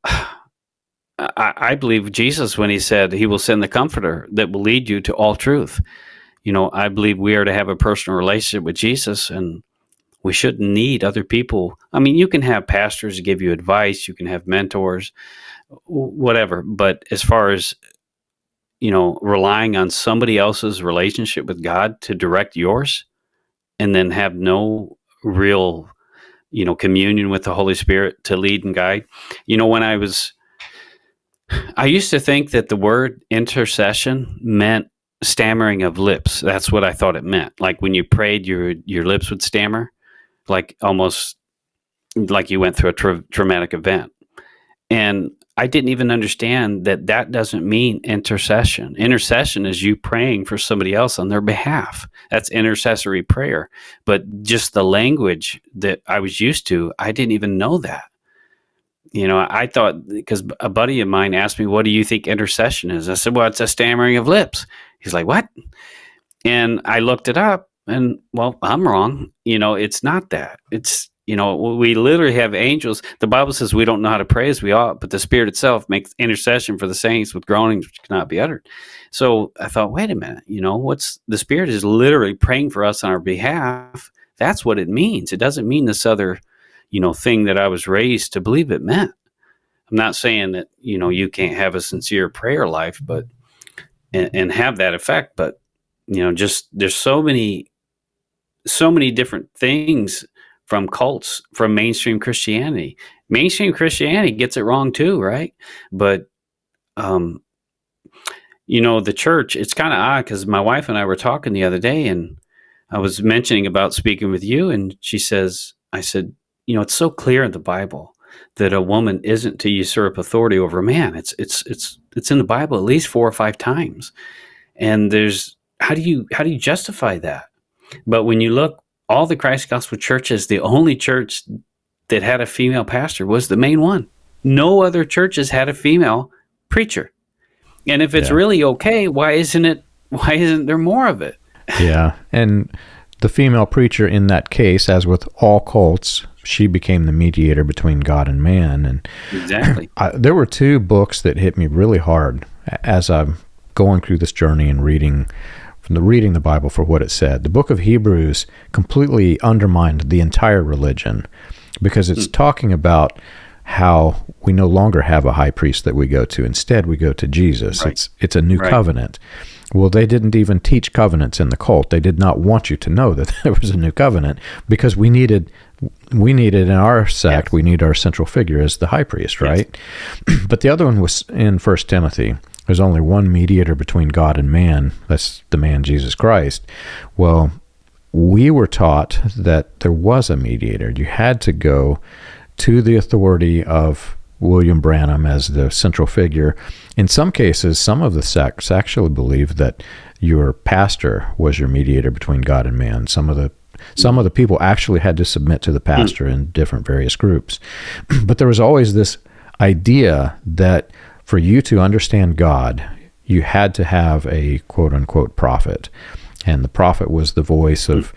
I believe Jesus when he said he will send the Comforter that will lead you to all truth. You know, I believe we are to have a personal relationship with Jesus, and we shouldn't need other people. I mean, you can have pastors give you advice, you can have mentors, whatever. But as far as, you know, relying on somebody else's relationship with God to direct yours and then have no real, you know, communion with the Holy Spirit to lead and guide. You know, when I used to think that the word intercession meant stammering of lips. That's what I thought it meant. Like when you prayed, your lips would stammer. Like almost like you went through a traumatic event. And I didn't even understand that doesn't mean intercession. Intercession is you praying for somebody else on their behalf. That's intercessory prayer. But just the language that I was used to, I didn't even know that. You know, I thought, because a buddy of mine asked me, what do you think intercession is? I said, well, it's a stammering of lips. He's like, what? And I looked it up. And, well, I'm wrong. You know, it's not that. It's, you know, we literally have angels. The Bible says we don't know how to pray as we ought, but the Spirit itself makes intercession for the saints with groanings which cannot be uttered. So I thought, wait a minute, you know, the Spirit is literally praying for us on our behalf. That's what it means. It doesn't mean this other, you know, thing that I was raised to believe it meant. I'm not saying that, you know, you can't have a sincere prayer life, but, and have that effect, but, you know, just there's so many different things from cults, from mainstream Christianity. Mainstream Christianity gets it wrong too, right? But, you know, the church, it's kind of odd because my wife and I were talking the other day and I was mentioning about speaking with you, and I said, you know, it's so clear in the Bible that a woman isn't to usurp authority over a man. It's in the Bible at least 4 or 5 times. And how do you justify that? But when you look, all the Christ Gospel churches, the only church that had a female pastor was the main one. No other churches had a female preacher. And if it's Yeah. really okay, why isn't there more of it? Yeah. And the female preacher in that case, as with all cults, she became the mediator between God and man. And Exactly. there were two books that hit me really hard as I'm going through this journey and reading the Bible for what it said. The book of Hebrews completely undermined the entire religion because it's talking about how we no longer have a high priest that we go to. Instead, we go to Jesus. Right. It's a new Right. covenant. Well, they didn't even teach covenants in the cult. They did not want you to know that there was a new covenant because we needed in our sect, Yes. we need our central figure as the high priest, right? But the other one was in 1 Timothy. There's only one mediator between God and man. That's the man, Jesus Christ. Well, we were taught that there was a mediator. You had to go to the authority of William Branham as the central figure. In some cases, some of the sects actually believed that your pastor was your mediator between God and man. Some of the people actually had to submit to the pastor in different various groups. But there was always this idea that for you to understand God, you had to have a quote-unquote prophet. And the prophet was the voice of,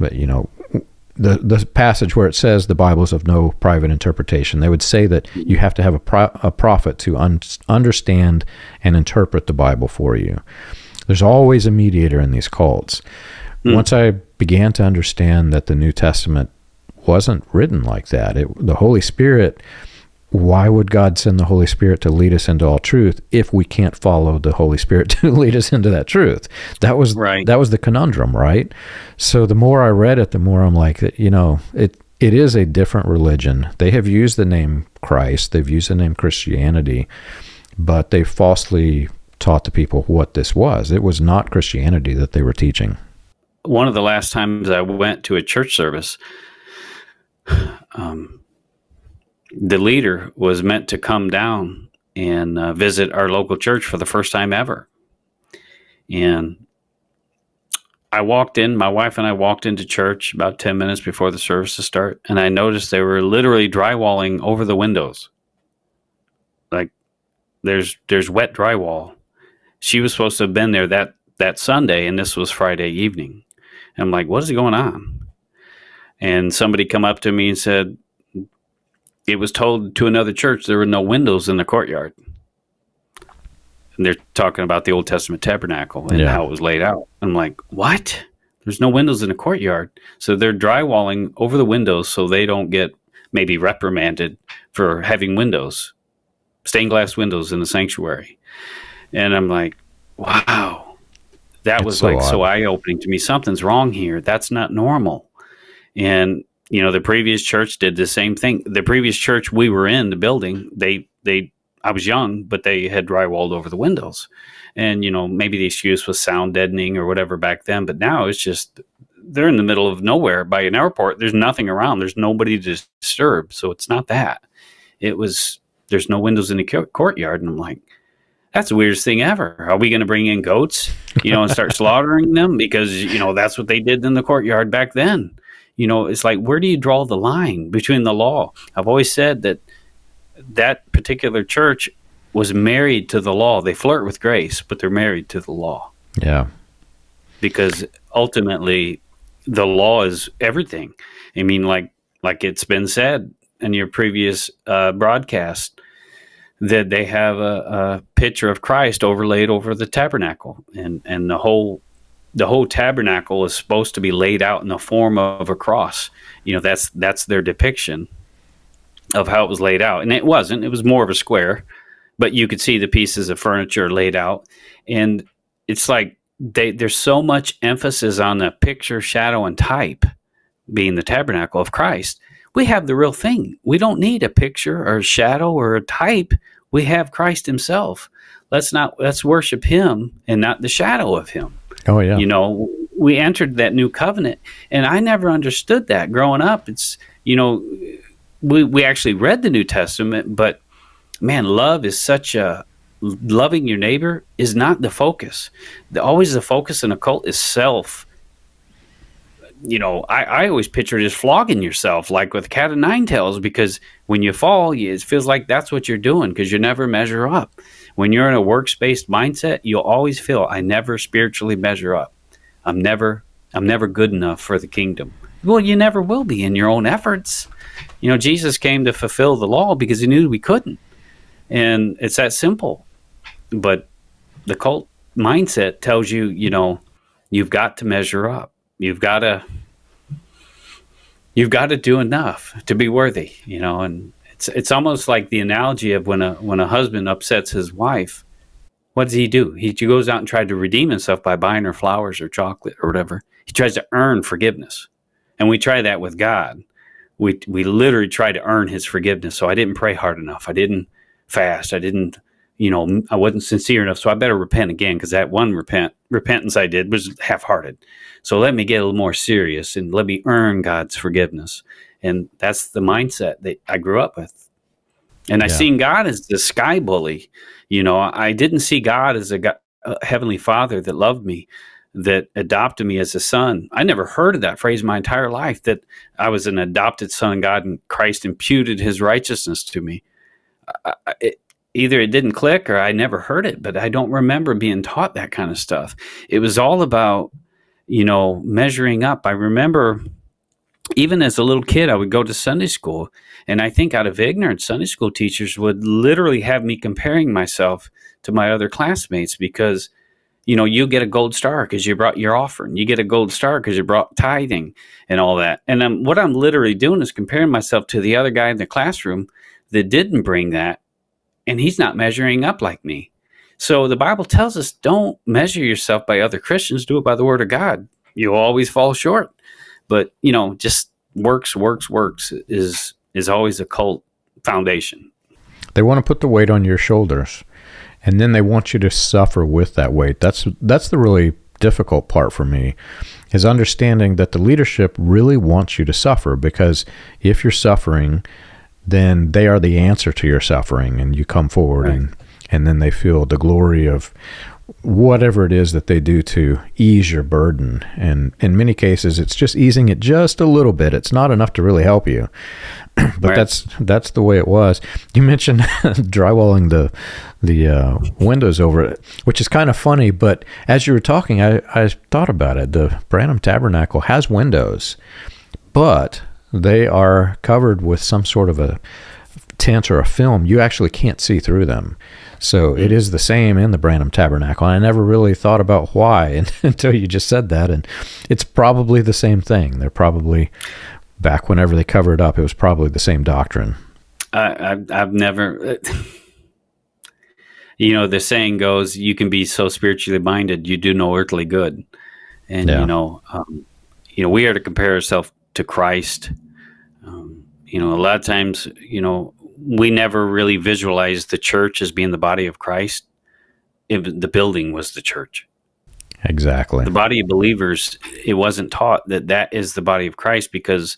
the passage where it says the Bible is of no private interpretation. They would say that you have to have a prophet to understand and interpret the Bible for you. There's always a mediator in these cults. Once I began to understand that the New Testament wasn't written like that, the Holy Spirit, why would God send the Holy Spirit to lead us into all truth if we can't follow the Holy Spirit to lead us into that truth? That was Right. That was the conundrum, right? So the more I read it, the more I'm like, it is a different religion. They have used the name Christ, they've used the name Christianity, but they falsely taught the people what this was. It was not Christianity that they were teaching. One of the last times I went to a church service, the leader was meant to come down and visit our local church for the first time ever. And my wife and I walked into church about 10 minutes before the service to start, and I noticed they were literally drywalling over the windows. Like there's wet drywall. She was supposed to have been there that Sunday, and this was Friday evening. And I'm like, what is going on? And somebody come up to me and said, it was told to another church there were no windows in the courtyard. And they're talking about the Old Testament tabernacle and how it was laid out. I'm like, what? There's no windows in the courtyard. So they're drywalling over the windows so they don't get maybe reprimanded for having windows, stained glass windows in the sanctuary. And I'm like, wow. That was so eye-opening to me. Something's wrong here. That's not normal. And the previous church did the same thing. The previous church we were in, the building, I was young, but they had drywalled over the windows. And, maybe the excuse was sound deadening or whatever back then. But now it's just, they're in the middle of nowhere by an airport. There's nothing around. There's nobody to disturb. So it's not that. There's no windows in the courtyard. And I'm like, that's the weirdest thing ever. Are we going to bring in goats, and start slaughtering them? Because, that's what they did in the courtyard back then. It's like, where do you draw the line between the law? I've always said that particular church was married to the law. They flirt with grace, but they're married to the law. Yeah. Because ultimately, the law is everything. I mean, like it's been said in your previous broadcast, that they have a picture of Christ overlaid over the tabernacle, and the whole tabernacle is supposed to be laid out in the form of a cross. That's their depiction of how it was laid out. And it wasn't. It was more of a square, but you could see the pieces of furniture laid out. And it's like there's so much emphasis on the picture, shadow, and type being the tabernacle of Christ. We have the real thing. We don't need a picture or a shadow or a type. We have Christ himself. Let's worship him and not the shadow of him. Oh, yeah. We entered that new covenant, and I never understood that growing up. It's, we actually read the New Testament, but man, loving your neighbor is not the focus. Always the focus in a cult is self, I always picture it as flogging yourself, like with Cat of Nine Tails, because when you fall, it feels like that's what you're doing because you never measure up. When you're in a works-based mindset, you'll always feel, I never spiritually measure up. I'm never good enough for the kingdom. Well, you never will be in your own efforts. Jesus came to fulfill the law because he knew we couldn't. And it's that simple. But the cult mindset tells you, you've got to measure up. You've got to do enough to be worthy, and it's almost like the analogy of when a husband upsets his wife. What does he do? He goes out and tries to redeem himself by buying her flowers or chocolate or whatever. He tries to earn forgiveness. And we try that with God. We literally try to earn his forgiveness. So I didn't pray hard enough. I didn't fast. I didn't, I wasn't sincere enough. So I better repent again, because that one repentance I did was half-hearted. So let me get a little more serious and let me earn God's forgiveness. And that's the mindset that I grew up with. And I seen God as the sky bully. I didn't see God as a heavenly father that loved me, that adopted me as a son. I never heard of that phrase my entire life, that I was an adopted son of God and Christ imputed his righteousness to me. Either it didn't click or I never heard it, but I don't remember being taught that kind of stuff. It was all about, measuring up. I remember even as a little kid, I would go to Sunday school, and I think out of ignorance, Sunday school teachers would literally have me comparing myself to my other classmates because, you get a gold star because you brought your offering. You get a gold star because you brought tithing and all that. And what I'm literally doing is comparing myself to the other guy in the classroom that didn't bring that, and he's not measuring up like me. So the Bible tells us, don't measure yourself by other Christians. Do it by the word of God. You'll always fall short. But, just works is always a cult foundation. They want to put the weight on your shoulders, and then they want you to suffer with that weight. That's the really difficult part for me, is understanding that the leadership really wants you to suffer, because if you're suffering, then they are the answer to your suffering, and you come forward, right, and then they feel the glory of whatever it is that they do to ease your burden. And in many cases, it's just easing it just a little bit. It's not enough to really help you. But right, that's the way it was. You mentioned drywalling the windows over it, which is kind of funny. But as you were talking, I thought about it. The Branham Tabernacle has windows, but they are covered with some sort of a tent or a film. You actually can't see through them. So it is the same in the Branham Tabernacle. I never really thought about why until you just said that. And it's probably the same thing. They're probably, back whenever they covered it up, it was probably the same doctrine. I've never, the saying goes, you can be so spiritually minded, you do no earthly good. And, we are to compare ourselves to Christ. A lot of times, we never really visualized the church as being the body of Christ. The building was the church. Exactly. The body of believers, it wasn't taught that is the body of Christ because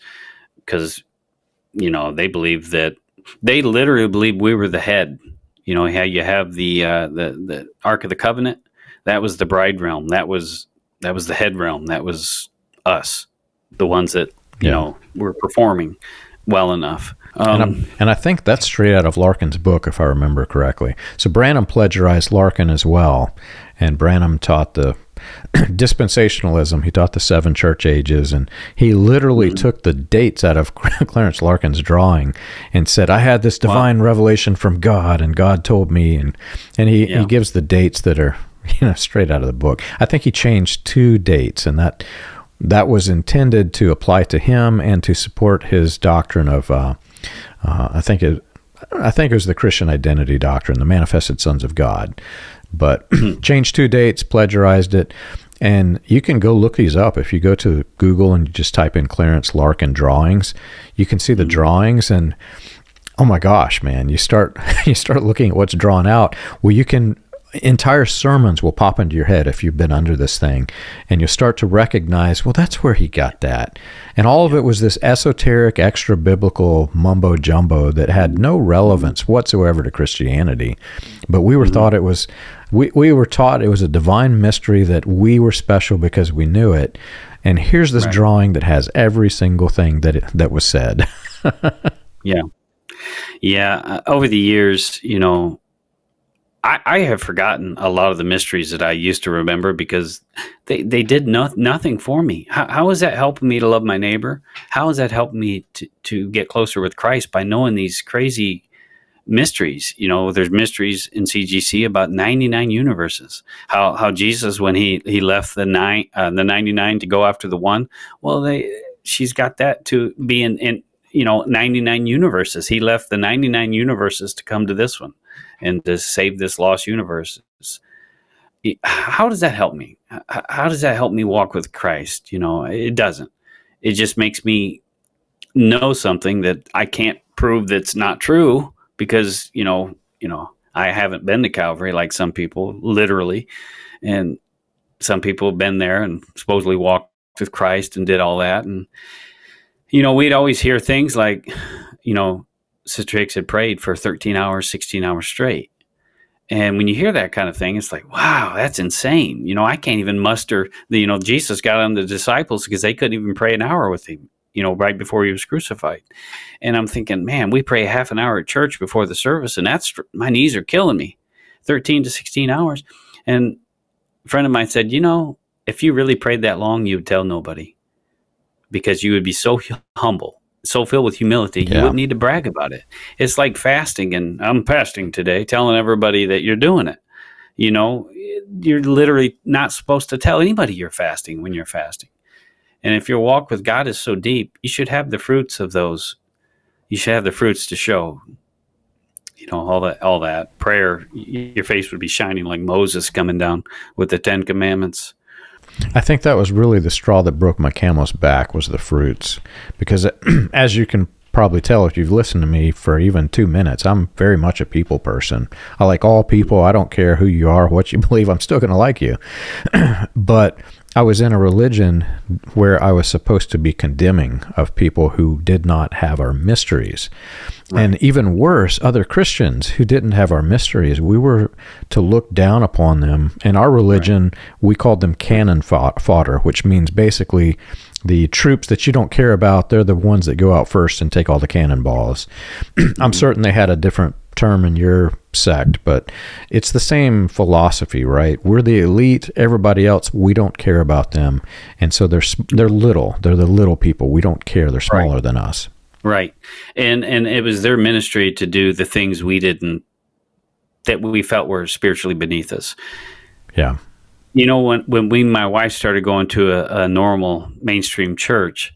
they believe that, they literally believe we were the head. How you have the Ark of the Covenant, that was the bride realm. That was the head realm. That was us, the ones that, were performing well enough. And I think that's straight out of Larkin's book, if I remember correctly. So Branham plagiarized Larkin as well, and Branham taught the dispensationalism. He taught the 7 church ages, and he literally took the dates out of Clarence Larkin's drawing and said, I had this divine revelation from God, and God told me, and he gives the dates that are straight out of the book. I think he changed 2 dates, and that was intended to apply to him and to support his doctrine of I think it was the Christian identity doctrine, the manifested sons of God, but changed 2 dates, plagiarized it. And you can go look these up. If you go to Google and you just type in Clarence Larkin drawings, you can see the drawings, and oh my gosh, man, you start looking at what's drawn out. Well, entire sermons will pop into your head if you've been under this thing, and you'll start to recognize, well, that's where he got that. And all of it was this esoteric, extra biblical mumbo jumbo that had no relevance whatsoever to Christianity. But we were taught it was a divine mystery, that we were special because we knew it. And here's this Right. drawing that has every single thing that was said. Yeah. Yeah. Over the years, I have forgotten a lot of the mysteries that I used to remember because they did nothing for me. How is that helping me to love my neighbor? How is that helping me to get closer with Christ by knowing these crazy mysteries? There's mysteries in CGC about 99 universes. How Jesus, when he left the 99 to go after the one, well, she's got that to be in 99 universes. He left the 99 universes to come to this one and to save this lost universe. How does that help me? How does that help me walk with Christ? It doesn't. It just makes me know something that I can't prove that's not true because, I haven't been to Calvary like some people, literally. And some people have been there and supposedly walked with Christ and did all that. And, we'd always hear things like, Sister Hicks had prayed for 13 hours, 16 hours straight. And when you hear that kind of thing, it's like, wow, that's insane. I can't even muster Jesus got on the disciples because they couldn't even pray an hour with him, right before he was crucified. And I'm thinking, man, we pray half an hour at church before the service, and my knees are killing me. 13 to 16 hours. And a friend of mine said, if you really prayed that long, you would tell nobody because you would be so humble, so filled with humility, you wouldn't need to brag about it. It's like fasting, and I'm fasting today, telling everybody that you're doing it. You're literally not supposed to tell anybody you're fasting when you're fasting. And if your walk with God is so deep, you should have the fruits of those. You should have the fruits to show. All that prayer, your face would be shining like Moses coming down with the 10 Commandments. I think that was really the straw that broke my camel's back was the fruits. Because as you can probably tell if you've listened to me for even 2 minutes, I'm very much a people person. I like all people. I don't care who you are, what you believe. I'm still going to like you. But I was in a religion where I was supposed to be condemning of people who did not have our mysteries. Right. And even worse, other Christians who didn't have our mysteries. We were to look down upon them. In our religion, we called them cannon fodder, which means basically the troops that you don't care about, they're the ones that go out first and take all the cannonballs. I'm certain they had a different term in your sect, but it's the same philosophy, right? We're the elite. Everybody else, we don't care about them. And so they're little. They're the little people. We don't care. They're smaller than us. Right. And it was their ministry to do the things that we felt were spiritually beneath us. Yeah. When my wife started going to a normal mainstream church,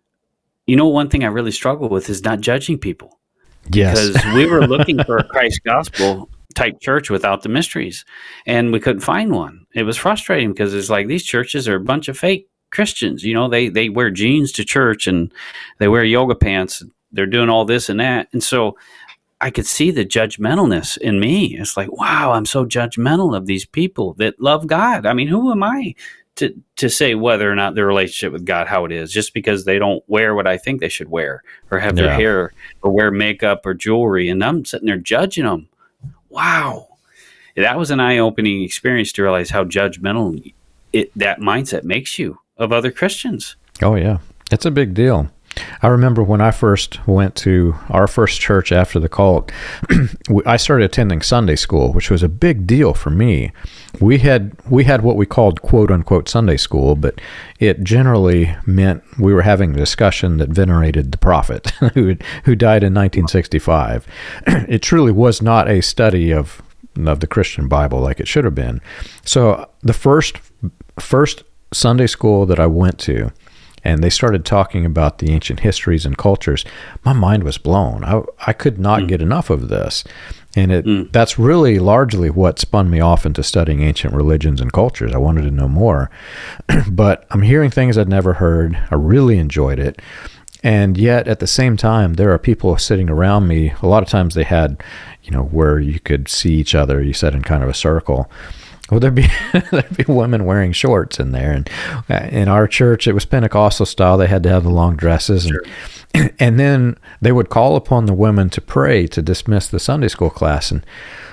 one thing I really struggle with is not judging people. Yes. Because we were looking for a Christ gospel type church without the mysteries, and we couldn't find one. It was frustrating because it's like these churches are a bunch of fake Christians. They wear jeans to church and they wear yoga pants. They're doing all this and that. And so I could see the judgmentalness in me. It's like, wow, I'm so judgmental of these people that love God. I mean, who am I to say whether or not their relationship with God, how it is, just because they don't wear what I think they should wear or have their hair or wear makeup or jewelry. And I'm sitting there judging them. Wow. That was an eye-opening experience to realize how judgmental that mindset makes you of other Christians. Oh, yeah. It's a big deal. I remember when I first went to our first church after the cult, I started attending Sunday school, which was a big deal for me. We had what we called quote unquote Sunday school, but it generally meant we were having a discussion that venerated the prophet who died in 1965. It truly was not a study of the Christian Bible like it should have been. So the first Sunday school that I went to, and they started talking about the ancient histories and cultures, my mind was blown. I could not get enough of this. And that's really largely what spun me off into studying ancient religions and cultures. I wanted to know more. But I'm hearing things I'd never heard. I really enjoyed it. And yet, at the same time, there are people sitting around me. A lot of times they had, where you could see each other, you sat in kind of a circle. Well, there'd be women wearing shorts in there, and in our church it was Pentecostal style. They had to have the long dresses, and then they would call upon the women to pray to dismiss the Sunday school class. And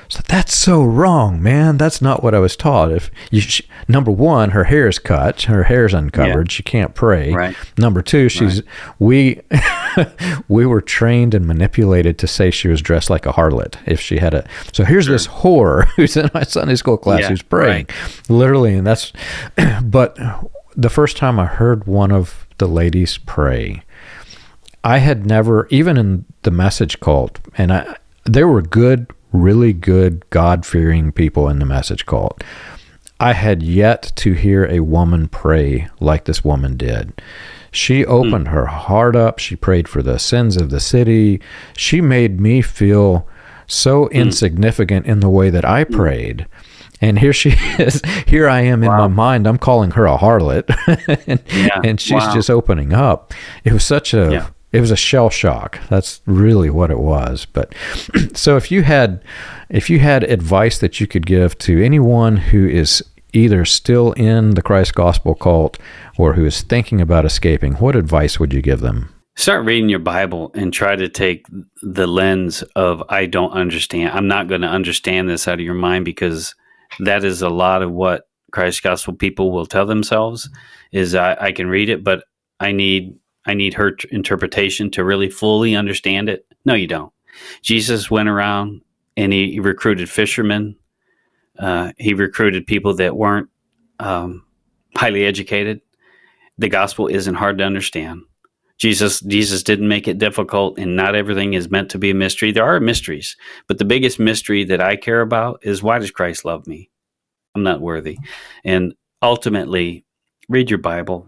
So that's so wrong, man. That's not what I was taught. If number one, her hair is cut, her hair's uncovered. She can't pray. Right. Number two, we were trained and manipulated to say she was dressed like a harlot if she had a. So here's this whore who's in my Sunday school class who's praying, literally, and that's. But the first time I heard one of the ladies pray, I had never, even in the Message cult, and there were really good, God-fearing people in the Message cult. I had yet to hear a woman pray like this woman did. She opened her heart up. She prayed for the sins of the city. She made me feel so insignificant in the way that I prayed. And here she is. Here I am in my mind. I'm calling her a harlot, and she's just opening up. It was such a it was a shell shock. That's really what it was. But so if you had advice that you could give to anyone who is either still in the Christ Gospel cult or who is thinking about escaping, what advice would you give them? Start reading your Bible and try to take the lens of, I don't understand. I'm not going to understand this out of your mind, because that is a lot of what Christ Gospel people will tell themselves is, I can read it, but I need her interpretation to really fully understand it. No, you don't. Jesus went around and he recruited fishermen. He recruited people that weren't highly educated. The gospel isn't hard to understand. Jesus didn't make it difficult, and not everything is meant to be a mystery. There are mysteries, but the biggest mystery that I care about is, why does Christ love me? I'm not worthy. And ultimately, read your Bible.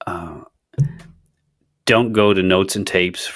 Don't go to notes and tapes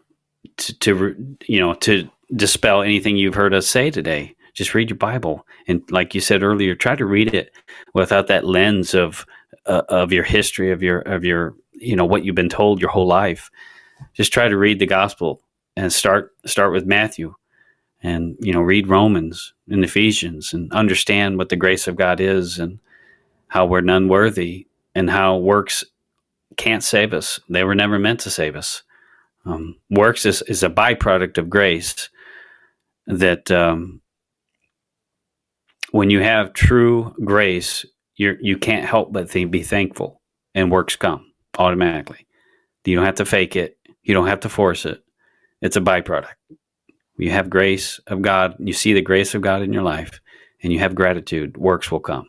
to dispel anything you've heard us say today. Just read your Bible, and like you said earlier, try to read it without that lens of your history, of your what you've been told your whole life. Just try to read the gospel and start with Matthew, and read Romans and Ephesians, and understand what the grace of God is, and how we're none worthy, and how works can't save us. They were never meant to save us. Works is a byproduct of grace. That when you have true grace, you can't help but be thankful, and works come automatically. You don't have to fake it. You don't have to force it. It's a byproduct. You have grace of God. You see the grace of God in your life, and you have gratitude. Works will come,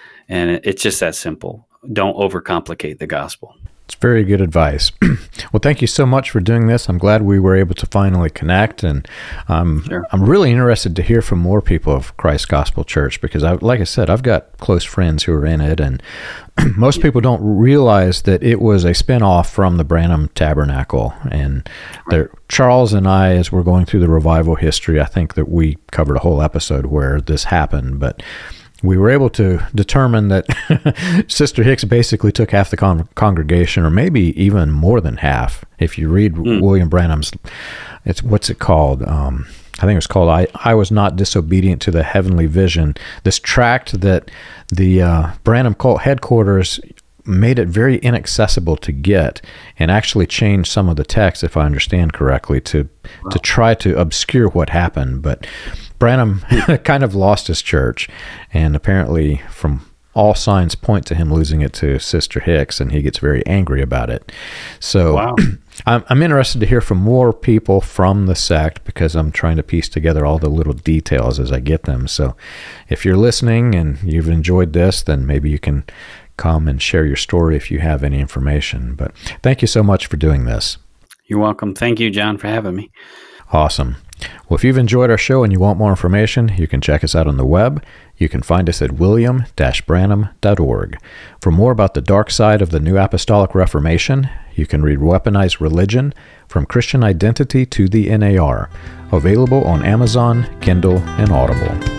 and it's just that simple. Don't overcomplicate the gospel. It's very good advice. Well, thank you so much for doing this. I'm glad we were able to finally connect, and I'm really interested to hear from more people of Christ Gospel Church, because like I said, I've got close friends who are in it, and most people don't realize that it was a spinoff from the Branham Tabernacle. And Charles and I, as we're going through the revival history, I think that we covered a whole episode where this happened, but we were able to determine that Sister Hicks basically took half the congregation, or maybe even more than half. If you read William Branham's, what's it called? I think it was called I Was Not Disobedient to the Heavenly Vision. This tract that the Branham cult headquarters made it very inaccessible to get, and actually changed some of the text, if I understand correctly, to try to obscure what happened. But Branham kind of lost his church, and apparently from all signs point to him losing it to Sister Hicks, and he gets very angry about it. So I'm interested to hear from more people from the sect, because I'm trying to piece together all the little details as I get them. So if you're listening and you've enjoyed this, then maybe you can come and share your story if you have any information. But thank you so much for doing this. You're welcome. Thank you, John, for having me. Awesome. Well, if you've enjoyed our show and you want more information, you can check us out on the web. You can find us at william-branham.org. For more about the dark side of the New Apostolic Reformation, you can read Weaponized Religion: From Christian Identity to the NAR, available on Amazon, Kindle, and Audible.